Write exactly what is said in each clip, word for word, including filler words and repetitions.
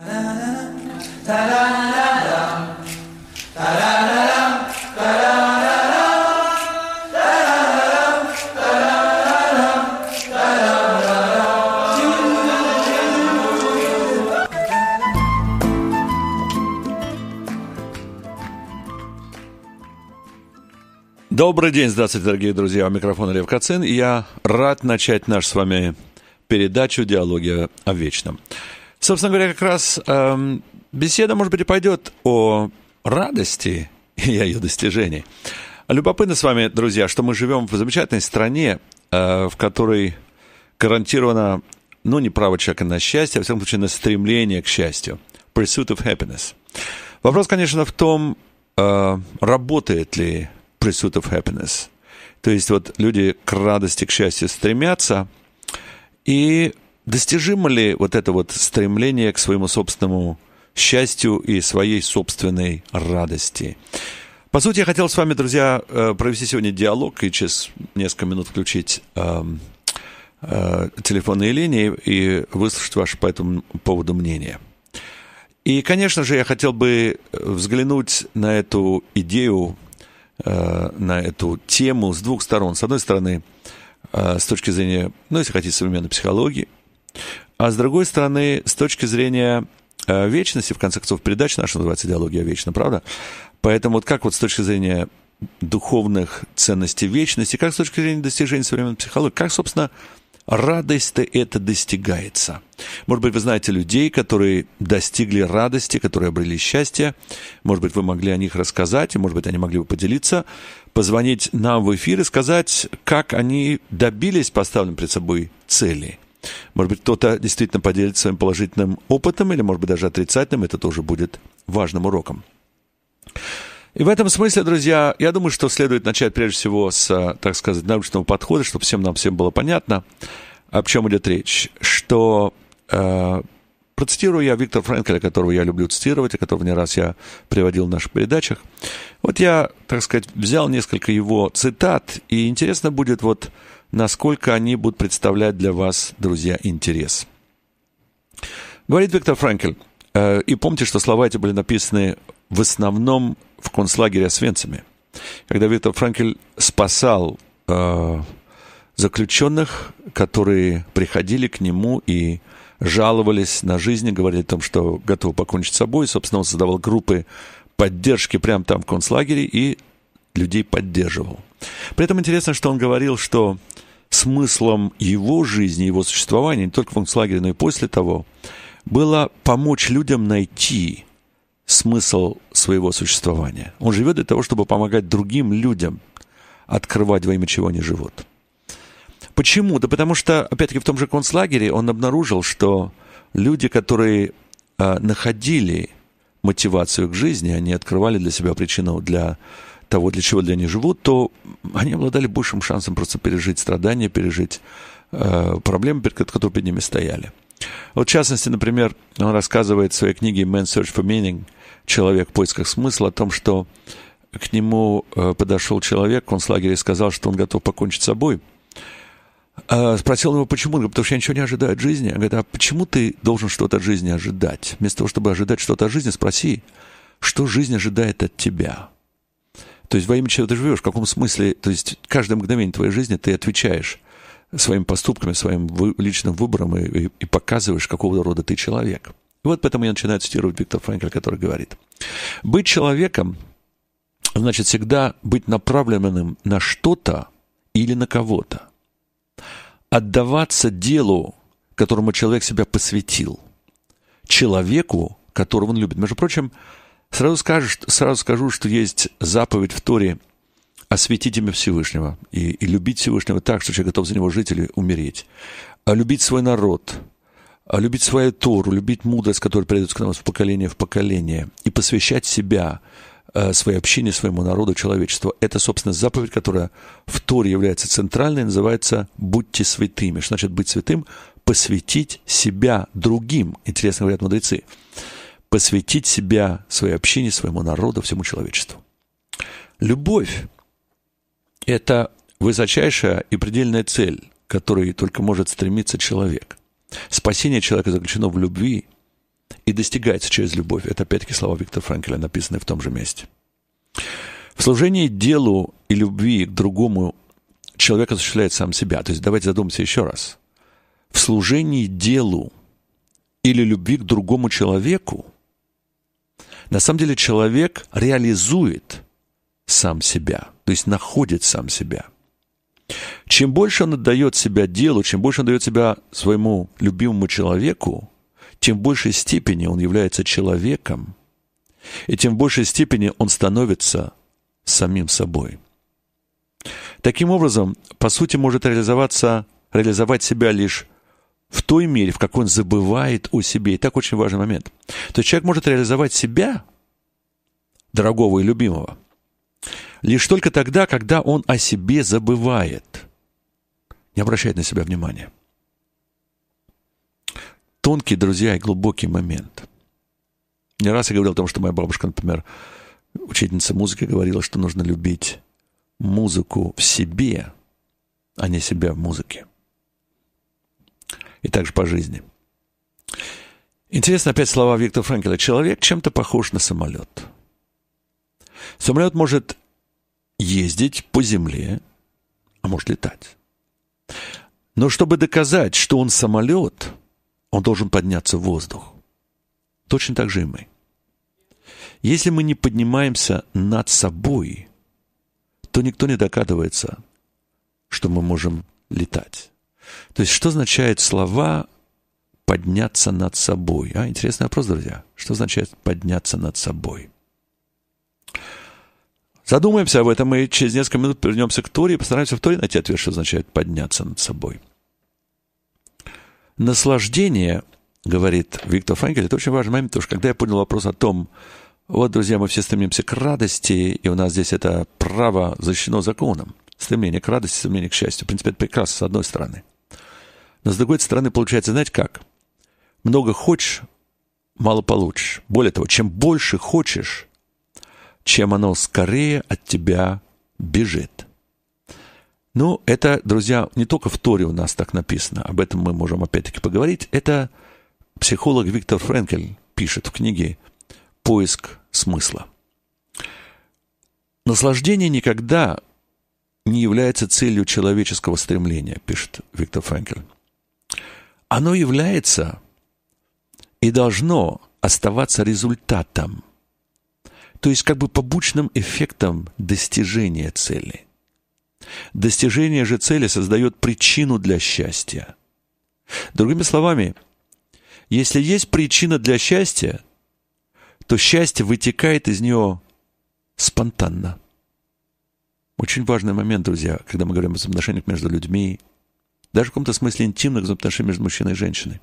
Добрый день, здравствуйте, дорогие друзья, у микрофона Лев Кацин, и я рад начать нашу с вами передачу «Диалоги о вечном». Собственно говоря, как раз э, беседа, может быть, и пойдет о радости и о ее достижении. Любопытно с вами, друзья, что мы живем в замечательной стране, э, в которой гарантировано, ну, не право человека на счастье, а в всяком случае на стремление к счастью. Pursuit of happiness. Вопрос, конечно, в том, э, работает ли pursuit of happiness. То есть вот люди к радости, к счастью стремятся, и достижимо ли вот это вот стремление к своему собственному счастью и своей собственной радости? По сути, я хотел с вами, друзья, провести сегодня диалог и через несколько минут включить э, э, телефонные линии и выслушать ваше по этому поводу мнение. И, конечно же, я хотел бы взглянуть на эту идею, на эту тему с двух сторон. С одной стороны, с точки зрения, ну, если хотите, современной психологии, а с другой стороны, с точки зрения вечности, в конце концов, передача наша называется «Диалоги о вечном», правда? Поэтому вот как вот с точки зрения духовных ценностей вечности, как с точки зрения достижения современной психологии, как, собственно, радость-то это достигается. Может быть, вы знаете людей, которые достигли радости, которые обрели счастье. Может быть, вы могли о них рассказать, и, может быть, они могли бы поделиться, позвонить нам в эфир и сказать, как они добились поставленной перед собой цели. Может быть, кто-то действительно поделится своим положительным опытом, или, может быть, даже отрицательным. Это тоже будет важным уроком. И в этом смысле, друзья, я думаю, что следует начать прежде всего с, так сказать, научного подхода, чтобы всем нам всем было понятно, о чем идет речь. Что, э, процитирую я Виктора Франкля, которого я люблю цитировать, и которого не раз я приводил в наших передачах. Вот я, так сказать, взял несколько его цитат, и интересно будет, вот, насколько они будут представлять для вас, друзья, интерес. Говорит Виктор Франкль, э, и помните, что слова эти были написаны в основном в концлагере Освенциме, когда Виктор Франкль спасал э, заключенных, которые приходили к нему и жаловались на жизнь, говорили о том, что готовы покончить с собой. Собственно, он создавал группы поддержки прямо там в концлагере и людей поддерживал. При этом интересно, что он говорил, что смыслом его жизни, его существования, не только в концлагере, но и после того, было помочь людям найти смысл своего существования. Он живет для того, чтобы помогать другим людям открывать, во имя чего они живут. Почему? Да потому что, опять-таки, в том же концлагере он обнаружил, что люди, которые э, находили мотивацию к жизни, они открывали для себя причину для того, для чего для них живут, то они обладали большим шансом просто пережить страдания, пережить э, проблемы, которые перед ними стояли. Вот в частности, например, он рассказывает в своей книге «Man's Search for Meaning» «Человек в поисках смысла» о том, что к нему подошел человек в концлагере и сказал, что он готов покончить с собой. Спросил его, почему? Он говорит, потому что я ничего не ожидаю от жизни. Он говорит, а почему ты должен что-то от жизни ожидать? Вместо того, чтобы ожидать что-то от жизни, спроси, что жизнь ожидает от тебя? То есть во имя чего ты живешь, в каком смысле? То есть каждое мгновение твоей жизни ты отвечаешь своими поступками, своим вы, личным выбором и, и, и показываешь, какого рода ты человек. И вот поэтому я начинаю цитировать Виктора Франкля, который говорит, быть человеком значит всегда быть направленным на что-то или на кого-то. Отдаваться делу, которому человек себя посвятил. Человеку, которого он любит. Между прочим, сразу скажу, сразу скажу, что есть заповедь в Торе осветить имя Всевышнего и, и любить Всевышнего так, что человек готов за него жить или умереть. А любить свой народ, а любить свою Тору, любить мудрость, которая передается к нам из поколения в поколение, и посвящать себя, своей общине, своему народу, человечеству. Это, собственно, заповедь, которая в Торе является центральной, называется «будьте святыми». Что значит быть святым? Посвятить себя другим. Интересно говорят мудрецы. Посвятить себя своей общине, своему народу, всему человечеству. Любовь – это высочайшая и предельная цель, к которой только может стремиться человек. Спасение человека заключено в любви, и достигается через любовь. Это опять-таки слова Виктора Франкля, написанные в том же месте. В служении делу и любви к другому человек осуществляет сам себя. То есть давайте задумаемся еще раз. В служении делу или любви к другому человеку на самом деле человек реализует сам себя, то есть находит сам себя. Чем больше он отдает себя делу, чем больше он дает себя своему любимому человеку, тем в большей степени он является человеком, и тем в большей степени он становится самим собой. Таким образом, по сути, может реализоваться, реализовать себя лишь в той мере, в какой он забывает о себе. И так очень важный момент. То есть человек может реализовать себя, дорогого и любимого, лишь только тогда, когда он о себе забывает, не обращает на себя внимания. Тонкий, друзья, и глубокий момент. Не раз я говорил о том, что моя бабушка, например, учительница музыки, говорила, что нужно любить музыку в себе, а не себя в музыке. И также по жизни. Интересно опять слова Виктора Франкля. Человек чем-то похож на самолет. Самолет может ездить по земле, а может летать. Но чтобы доказать, что он самолет, он должен подняться в воздух. Точно так же и мы. Если мы не поднимаемся над собой, то никто не догадывается, что мы можем летать. То есть, что означает слова «подняться над собой»? А, интересный вопрос, друзья. Что означает «подняться над собой»? Задумаемся об этом, и через несколько минут вернемся к Торе и постараемся в Торе найти ответ, что означает «подняться над собой». Наслаждение, говорит Виктор Франкл, это очень важный момент, потому что когда я понял вопрос о том, вот, друзья, мы все стремимся к радости, и у нас здесь это право защищено законом, стремление к радости, стремление к счастью. В принципе, это прекрасно, с одной стороны. Но с другой стороны, получается, знаете как? Много хочешь, мало получишь. Более того, чем больше хочешь, чем оно скорее от тебя бежит. Ну, это, друзья, не только в Торе у нас так написано, об этом мы можем опять-таки поговорить. Это психолог Виктор Франкл пишет в книге «Поиск смысла». Наслаждение никогда не является целью человеческого стремления, пишет Виктор Франкл. Оно является и должно оставаться результатом, то есть как бы побочным эффектом достижения цели. Достижение же цели создает причину для счастья. Другими словами, если есть причина для счастья, то счастье вытекает из нее спонтанно. Очень важный момент, друзья, когда мы говорим о взаимоотношениях между людьми, даже в каком-то смысле интимных взаимоотношениях между мужчиной и женщиной.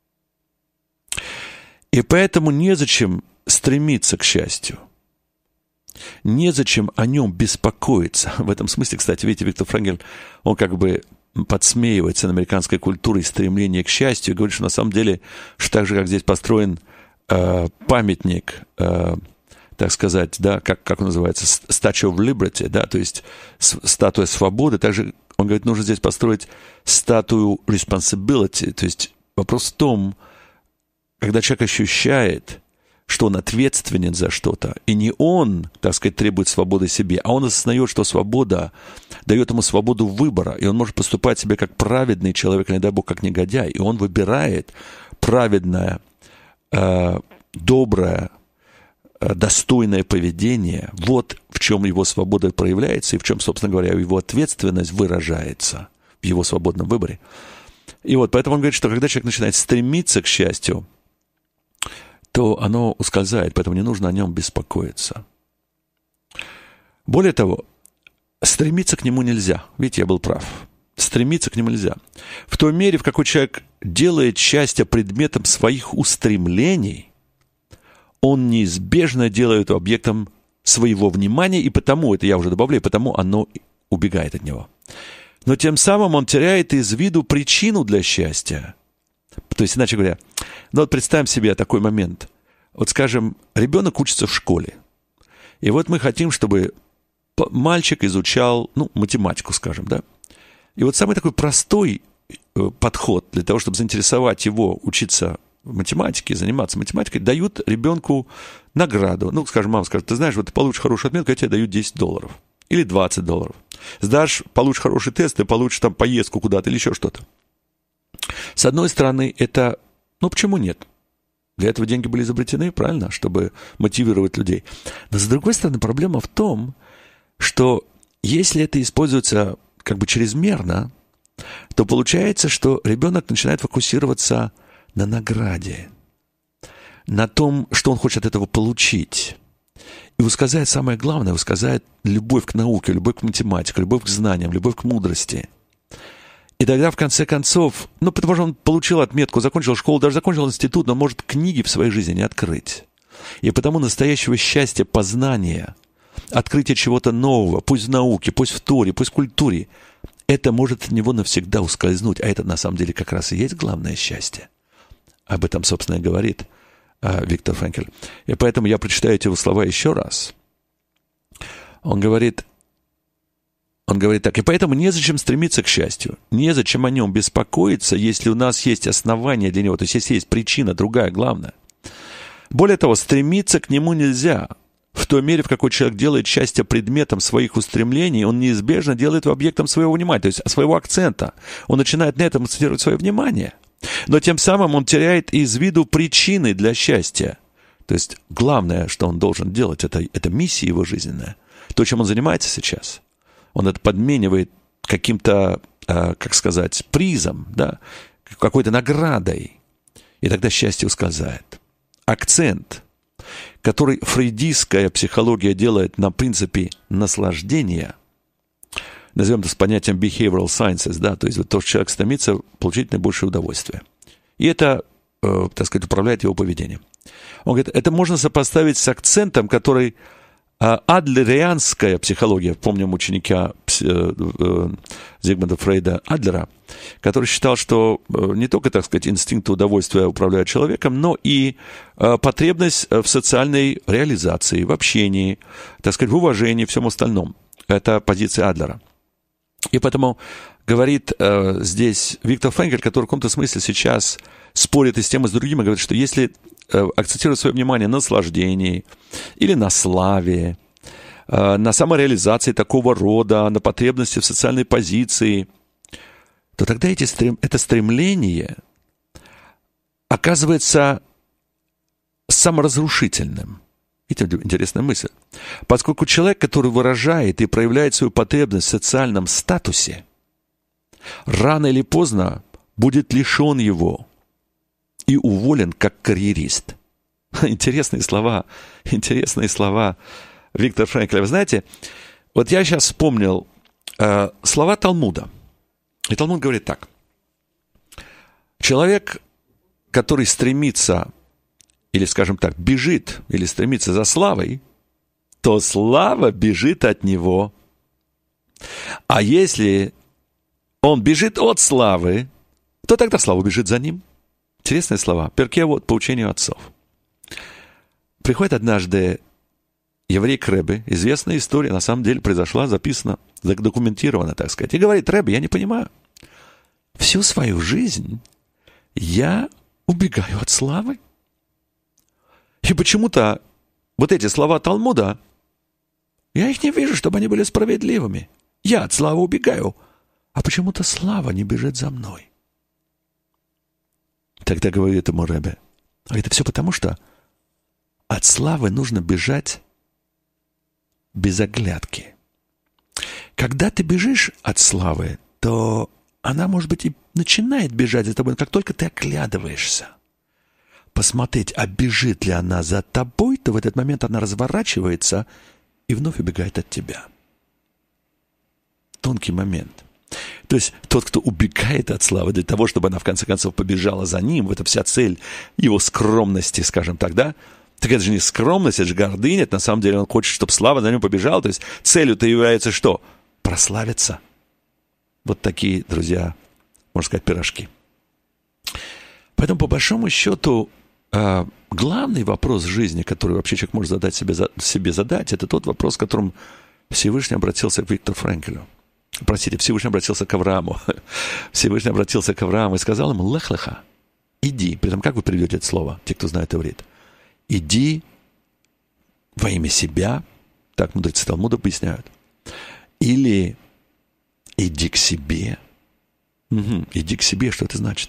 И поэтому незачем стремиться к счастью. Незачем о нем беспокоиться. В этом смысле, кстати, видите, Виктор Франкл, он как бы подсмеивается над американской культурой стремления к счастью и говорит, что на самом деле, что так же, как здесь построен э, памятник, э, так сказать, да, как, как он называется, Statue of Liberty, да, то есть статуя свободы, также он говорит, нужно здесь построить статую responsibility, то есть вопрос в том, когда человек ощущает, что он ответственен за что-то, и не он, так сказать, требует свободы себе, а он осознает, что свобода дает ему свободу выбора, и он может поступать себе как праведный человек, не дай Бог, как негодяй, и он выбирает праведное, э, доброе, э, достойное поведение. Вот в чем его свобода проявляется, и в чем, собственно говоря, его ответственность выражается в его свободном выборе. И вот поэтому он говорит, что когда человек начинает стремиться к счастью, то оно ускользает, поэтому не нужно о нем беспокоиться. Более того, стремиться к нему нельзя. Видите, я был прав. Стремиться к нему нельзя. В той мере, в какой человек делает счастье предметом своих устремлений, он неизбежно делает его объектом своего внимания, и потому, это я уже добавляю, потому оно убегает от него. Но тем самым он теряет из виду причину для счастья. То есть, иначе говоря, ну вот представим себе такой момент. Вот, скажем, ребенок учится в школе. И вот мы хотим, чтобы мальчик изучал, ну, математику, скажем, да. И вот самый такой простой подход для того, чтобы заинтересовать его учиться математики, заниматься математикой, дают ребенку награду. Ну, скажем, мама скажет, ты знаешь, вот ты получишь хорошую отметку, я тебе даю десять долларов. Или двадцать долларов. Сдашь, получишь хороший тест, ты получишь там поездку куда-то или еще что-то. С одной стороны, это, ну, почему нет? Для этого деньги были изобретены, правильно, чтобы мотивировать людей. Но, с другой стороны, проблема в том, что если это используется как бы чрезмерно, то получается, что ребенок начинает фокусироваться на награде, на том, что он хочет от этого получить. И ускользает самое главное, ускользает любовь к науке, любовь к математике, любовь к знаниям, любовь к мудрости. И тогда, в конце концов, ну, потому что он получил отметку, закончил школу, даже закончил институт, но может книги в своей жизни не открыть. И потому настоящего счастья, познания, открытия чего-то нового, пусть в науке, пусть в Торе, пусть в культуре, это может от него навсегда ускользнуть. А это, на самом деле, как раз и есть главное счастье. Об этом, собственно, и говорит а, Виктор Франкл. И поэтому я прочитаю эти его слова еще раз. Он говорит, он говорит так, и поэтому незачем стремиться к счастью, незачем о нем беспокоиться, если у нас есть основания для него, то есть если есть причина, другая, главная. Более того, стремиться к нему нельзя. В той мере, в какой человек делает счастье предметом своих устремлений, он неизбежно делает его объектом своего внимания, то есть своего акцента. Он начинает на этом акцентировать свое внимание. Но тем самым он теряет из виду причины для счастья. То есть главное, что он должен делать, это, это миссия его жизненная. То, чем он занимается сейчас. Он это подменивает каким-то, э, как сказать, призом, да, какой-то наградой. И тогда счастье ускользает. Акцент, который фрейдистская психология делает на принципе наслаждения, назовем это с понятием behavioral sciences, да, то есть вот то, что человек стремится получить наибольшее удовольствие. И это, э, так сказать, управляет его поведением. Он говорит, это можно сопоставить с акцентом, который э, адлерианская психология, помним ученика э, э, Зигмунда Фрейда Адлера, который считал, что э, не только, так сказать, инстинкты удовольствия управляют человеком, но и э, потребность в социальной реализации, в общении, так сказать, в уважении, всем остальном. Это позиция Адлера. И поэтому говорит э, здесь Виктор Франкл, который в каком-то смысле сейчас спорит и с тем, и с другим, и говорит, что если э, акцентировать свое внимание на наслаждении или на славе, э, на самореализации такого рода, на потребности в социальной позиции, то тогда эти стрем, это стремление оказывается саморазрушительным. Видите, интересная мысль. Поскольку человек, который выражает и проявляет свою потребность в социальном статусе, рано или поздно будет лишен его и уволен как карьерист. Интересные слова, интересные слова Виктора Франкла. Вы знаете, вот я сейчас вспомнил э, слова Талмуда. И Талмуд говорит так. Человек, который стремится, или, скажем так, бежит, или стремится за славой, то слава бежит от него. А если он бежит от славы, то тогда слава бежит за ним. Интересные слова. Перкей вот по учению отцов. Приходит однажды еврей к Ребе, известная история, на самом деле произошла, записана, задокументирована, так сказать, и говорит: Ребе, я не понимаю, всю свою жизнь я убегаю от славы. И почему-то вот эти слова Талмуда, я их не вижу, чтобы они были справедливыми. Я от славы убегаю, а почему-то слава не бежит за мной. Тогда говорит ему Ребе: а это все потому, что от славы нужно бежать без оглядки. Когда ты бежишь от славы, то она, может быть, и начинает бежать за тобой, но как только ты оглядываешься, посмотреть, а бежит ли она за тобой, то в этот момент она разворачивается и вновь убегает от тебя. Тонкий момент. То есть тот, кто убегает от славы для того, чтобы она в конце концов побежала за ним, это вся цель его скромности, скажем так, да? Так это же не скромность, это же гордыня, это на самом деле он хочет, чтобы слава за ним побежала. То есть целью-то является что? Прославиться. Вот такие, друзья, можно сказать, пирожки. Поэтому, по большому счету, главный вопрос в жизни, который вообще человек может задать себе, себе задать, это тот вопрос, которым Всевышний обратился к Виктору Франклю. Простите, Всевышний обратился к Аврааму. Всевышний обратился к Аврааму и сказал ему: «Лех леха, иди. При этом как вы приведете это слово, те, кто знает иврит? Иди во имя себя, так мудрецы Талмуда поясняют. Или иди к себе. Угу. Иди к себе, что это значит?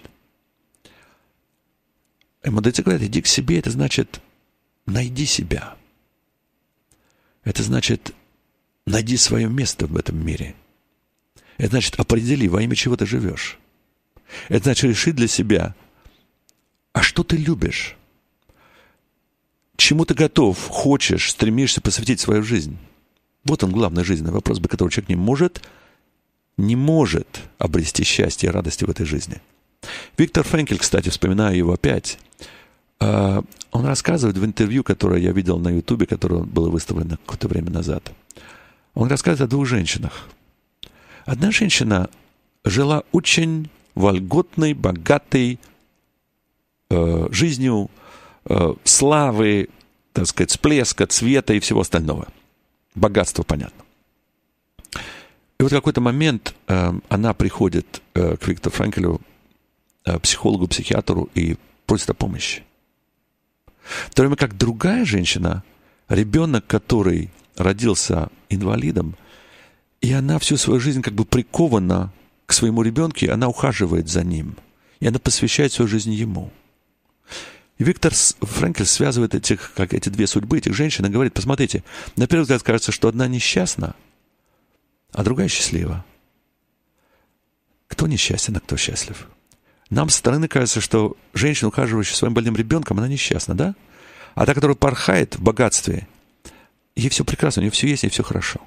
И мудрецы говорят, иди к себе, это значит найди себя. Это значит найди свое место в этом мире. Это значит определи, во имя чего ты живешь. Это значит реши для себя, а что ты любишь? Чему ты готов, хочешь, стремишься посвятить свою жизнь? Вот он, главный жизненный вопрос, без которого человек не может, не может обрести счастье и радости в этой жизни. Виктор Френкель, кстати, вспоминаю его опять, он рассказывает в интервью, которое я видел на Ютубе, которое было выставлено какое-то время назад. Он рассказывает о двух женщинах. Одна женщина жила очень вольготной, богатой э, жизнью, э, славы, так сказать, всплеска, цвета и всего остального. Богатство, понятно. И вот в какой-то момент э, она приходит э, к Виктору Френкелю, э, психологу, психиатру, и просит о помощи. В то время как другая женщина, ребенок, который родился инвалидом, и она всю свою жизнь как бы прикована к своему ребенку, и она ухаживает за ним, и она посвящает свою жизнь ему. И Виктор Френкель связывает этих, как эти две судьбы, этих женщин, и говорит, посмотрите, на первый взгляд кажется, что одна несчастна, а другая счастлива. Кто несчастен, а кто счастлив? Нам со стороны кажется, что женщина, ухаживающая своим больным ребенком, она несчастна, да? А та, которая порхает в богатстве, ей все прекрасно, у нее все есть, ей все хорошо.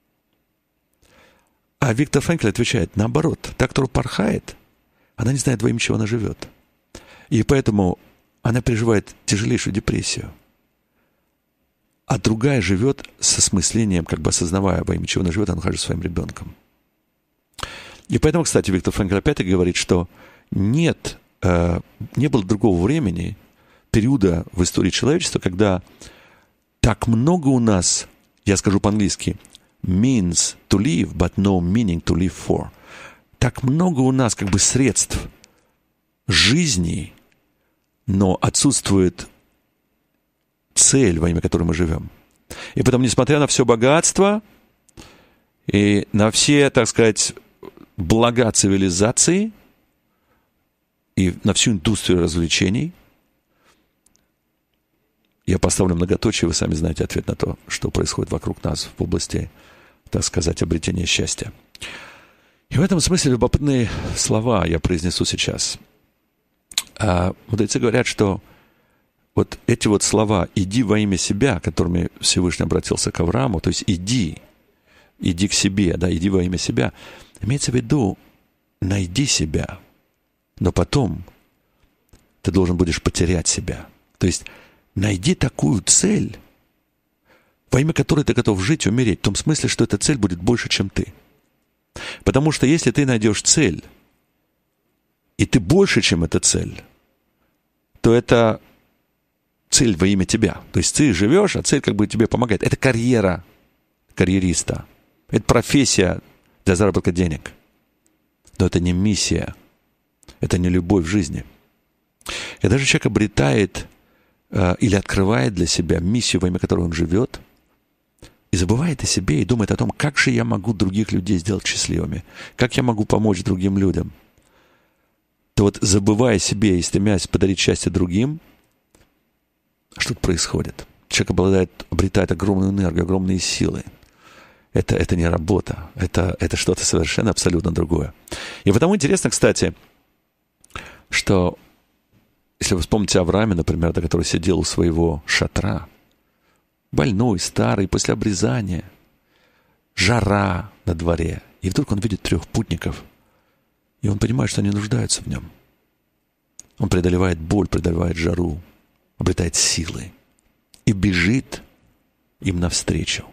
А Виктор Френкель отвечает, наоборот, та, которая порхает, она не знает, во имя чего она живет. И поэтому она переживает тяжелейшую депрессию. А другая живет с осмыслением, как бы осознавая, во имя чего она живет, она ухаживает своим ребенком. И поэтому, кстати, Виктор Френкель опять-таки говорит, что нет, э, не было другого времени, периода в истории человечества, когда так много у нас, я скажу по-английски, means to live, but no meaning to live for. Так много у нас как бы средств жизни, но отсутствует цель, во имя которой мы живем. И потом, несмотря на все богатство и на все, так сказать, блага цивилизации, и на всю индустрию развлечений, я поставлю многоточие, вы сами знаете ответ на то, что происходит вокруг нас в области, так сказать, обретения счастья. И в этом смысле любопытные слова я произнесу сейчас. А мудрецы говорят, что вот эти вот слова «иди во имя себя», которыми Всевышний обратился к Аврааму, то есть «иди», «иди к себе», да, «иди во имя себя», имеется в виду «найди себя», но потом ты должен будешь потерять себя. То есть найди такую цель, во имя которой ты готов жить и умереть, в том смысле, что эта цель будет больше, чем ты. Потому что если ты найдешь цель, и ты больше, чем эта цель, то это цель во имя тебя. То есть ты живешь, а цель как бы тебе помогает. Это карьера карьериста. Это профессия для заработка денег. Но это не миссия. Это не любовь в жизни. Когда же человек обретает э, или открывает для себя миссию, во имя которой он живет, и забывает о себе, и думает о том, как же я могу других людей сделать счастливыми, как я могу помочь другим людям, то вот забывая о себе и стремясь подарить счастье другим, что-то происходит. Человек обладает, обретает огромную энергию, огромные силы. Это, это не работа, это, это что-то совершенно абсолютно другое. И потому интересно, кстати, что, если вы вспомните Авраама, например, который сидел у своего шатра, больной, старый, после обрезания, жара на дворе, и вдруг он видит трех путников, и он понимает, что они нуждаются в нем. Он преодолевает боль, преодолевает жару, обретает силы и бежит им навстречу.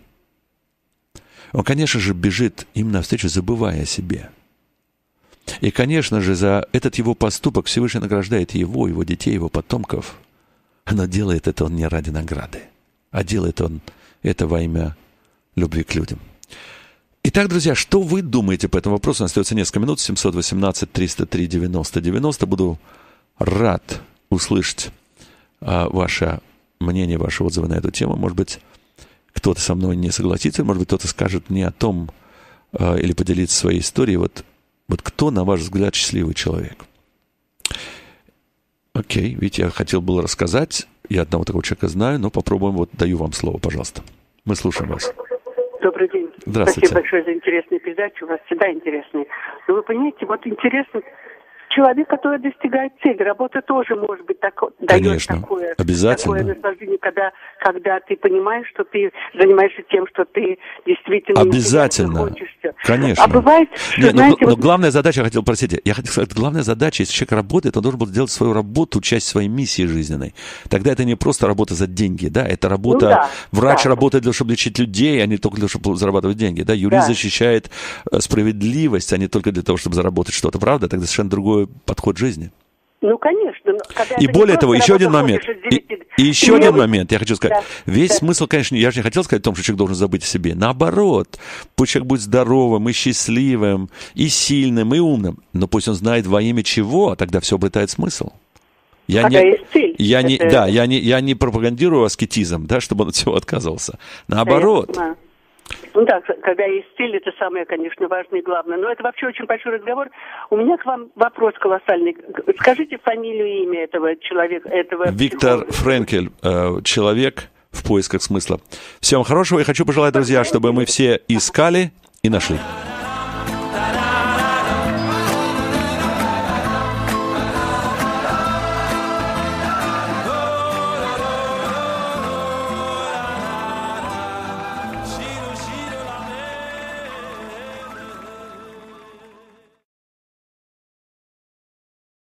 Он, конечно же, бежит им навстречу, забывая о себе. И, конечно же, за этот его поступок Всевышний награждает его, его детей, его потомков. Но делает это он не ради награды, а делает он это во имя любви к людям. Итак, друзья, что вы думаете по этому вопросу? У нас остается несколько минут. семь один восемь триста три девяносто девяносто. Буду рад услышать а, ваше мнение, ваши отзывы на эту тему. Может быть, кто-то со мной не согласится, может быть, кто-то скажет не о том а, или поделится своей историей. Вот, вот кто, на ваш взгляд, счастливый человек? Окей, ведь я хотел было рассказать, я одного такого человека знаю, но попробуем, вот даю вам слово, пожалуйста. Мы слушаем вас. Добрый день. Здравствуйте. Спасибо большое за интересные передачи, у вас всегда интересные. Но вы понимаете, вот интересно, человек, который достигает цели, работа тоже может быть тако, дает такое, такое наслаждение, когда, когда ты понимаешь, что ты занимаешься тем, что ты действительно обязательно хочешься. Конечно. А бывает, что, Нет, знаете... Но, но вот... главная задача, я хотел, простите, я хотел сказать, главная задача, если человек работает, он должен был сделать свою работу, часть своей миссии жизненной. Тогда это не просто работа за деньги, да, это работа... Ну, да, врач да. работает для того, чтобы лечить людей, а не только для того, чтобы зарабатывать деньги, да. Юрист да. защищает справедливость, а не только для того, чтобы заработать что-то, правда? Тогда совершенно другой подход жизни. Ну, конечно. И более того, еще один момент. И, и еще один момент, я хочу сказать. Да, Весь да. смысл, конечно, я же не хотел сказать о том, что человек должен забыть о себе. Наоборот, пусть человек будет здоровым и счастливым, и сильным, и умным. Но пусть он знает, во имя чего, тогда все обретает смысл. Я Когда не, есть цель. Я не, это... Да, я не, я не пропагандирую аскетизм, да, чтобы он от всего отказывался. Наоборот. Да, ну да, когда есть цель, это самое, конечно, важное и главное. Но это вообще очень большой разговор. У меня к вам вопрос колоссальный. Скажите фамилию и имя этого человека, этого... Виктор Френкель, человек в поисках смысла. Всем хорошего и хочу пожелать, друзья, чтобы мы все искали и нашли.